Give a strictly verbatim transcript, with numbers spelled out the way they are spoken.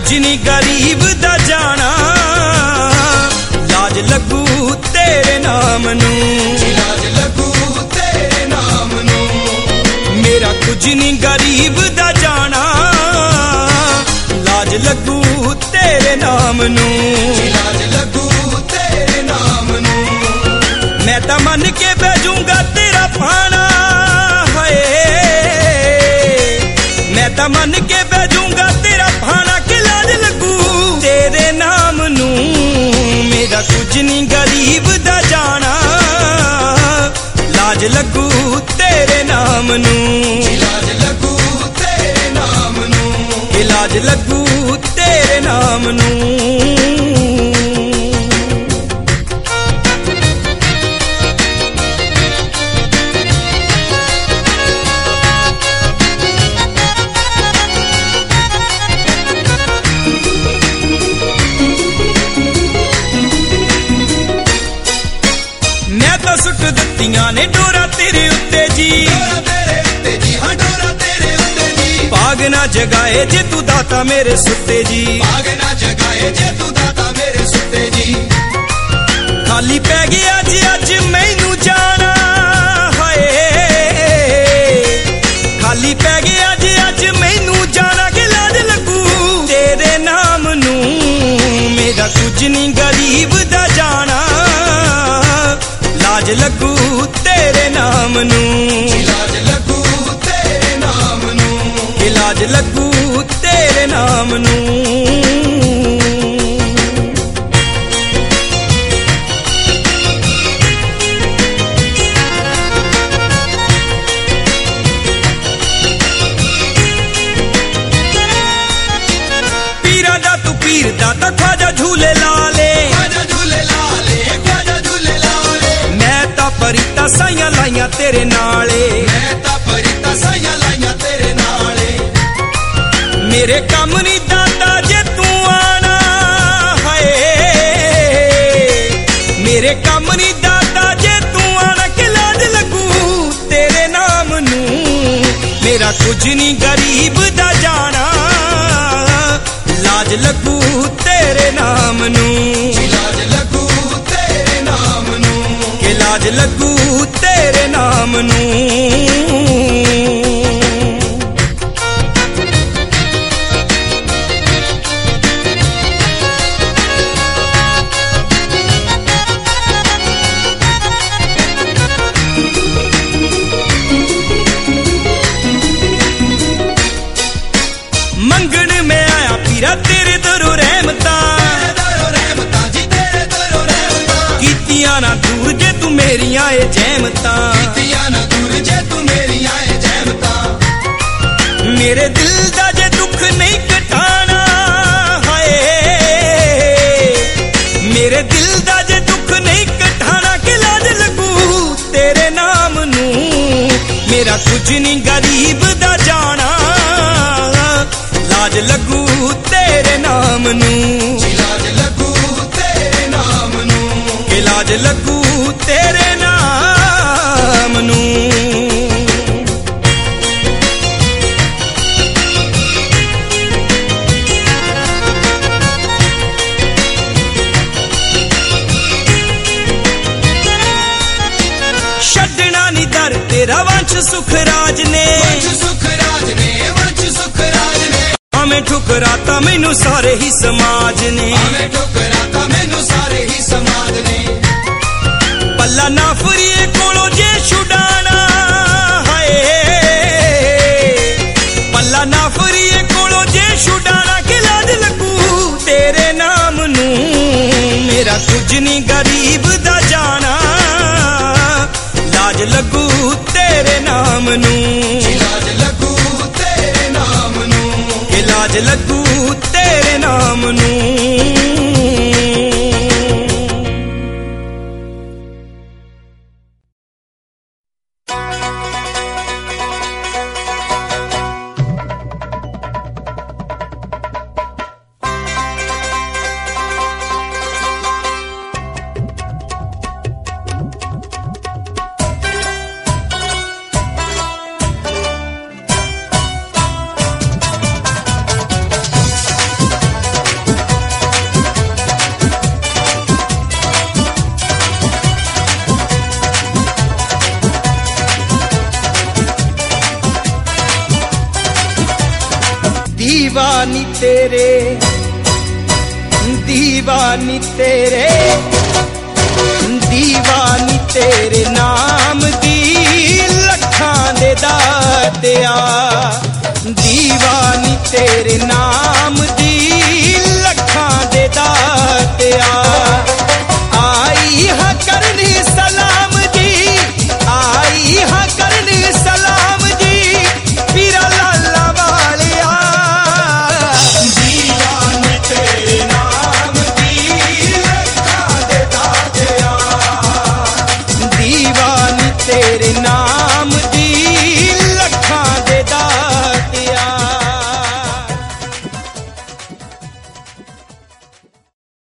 कुछ नहीं गरीब दा जाना, लाज लगू तेरे नाम नू, लाज लगू तेरे नाम नू। मेरा कुछ नहीं गरीब दा जाना, लाज लगू तेरे नाम नू, लाज लगू तेरे नाम नू। मैं तां मन के बैजूंगा तेरा पाना है, मैं तां मन के बैजूंगा तेरा पाना कि लाज लगू तेरे नाम नू। मेरा कुछ नहीं गरीब दा जाना, लाज लगू तेरे नाम नू, लाज लगू तेरे नाम नू। लाज लगू तेरे नाम नू। मैं तो सुट दित्तियां ने डोरा तेरे उत्ते जी, डोरा तेरे उत्ते जी, हाँ डोरा तेरे उत्ते जी। भाग ना जगाए जे तू दाता मेरे सुते जी, भाग ना जगाए जे तू दाता मेरे सुते जी। खाली पै गया जी अज मैनू जाना है, खाली पै गया जी अज मैनू जाना कि लाज लगू तेरे नाम नू। मेरा कुछ नहीं गरीब दा जाना, लाज लगू तेरे नाम नू, लाज लगू तेरे नाम नू। लाज लगू तेरे नाम नू। पीरा दा तू पीर दा ता ख्वाजा झूले लाले, ख्वाजा झूले लाले, ख्वाजा झूले लाले। मैं ता परिता साइयां लाइयां तेरे नाले, मैं ता परिता साइयां लाइयां तेरे नाले। मेरे कम नहीं दाता जे तू आना है, मेरे कम नहीं दाता जे तू आना कि लाज लगू तेरे नाम नू। मेरा कुछ नहीं गरीब दा जाना, लाज लगू तेरे नाम नू, लाज लगू तेरे नाम नू। कि लाज लगू तेरे नाम नू। मंगण में आया पीरा तेरे दरो रहमता, कीतियां ना दूर जे तू मेरियां ए जहमता, मेरे दिल दा जे दुख नहीं कटाना है, मेरे दिल दा जे दुख नहीं कटाना कि लाज लगू तेरे नाम नू। मेरा कुछ नहीं गरीब दा जाना, लाज लगू तेरे नाम नू, लाज लगू तेरे नाम नू। लाज लगू तेरे नाम नू। छड्डना नी दर तेरा वंश सुखराज ने, वंश सुखराज ने, वंश सुखराज ने। हमें ठुकराता मैनू सारे ही समाज ने, हमें ठुकराता मैनू सारे ही समाज ने। पल्ला ना फरीए कोलों जे छुड़ाना है, पल्ला ना फरीए कोलों जे छुड़ाना कि लाज लगू तेरे नाम नू। मेरा कुछ नहीं गरीब दा जाना, लाज लगू तेरे नाम नू, लाज लगू तेरे नाम नू। लाज लगू तेरे नाम नू। दीवानी तेरे दीवानी तेरे दीवानी तेरे नाम दी लखां दे दातिया दीवानी तेरे नाम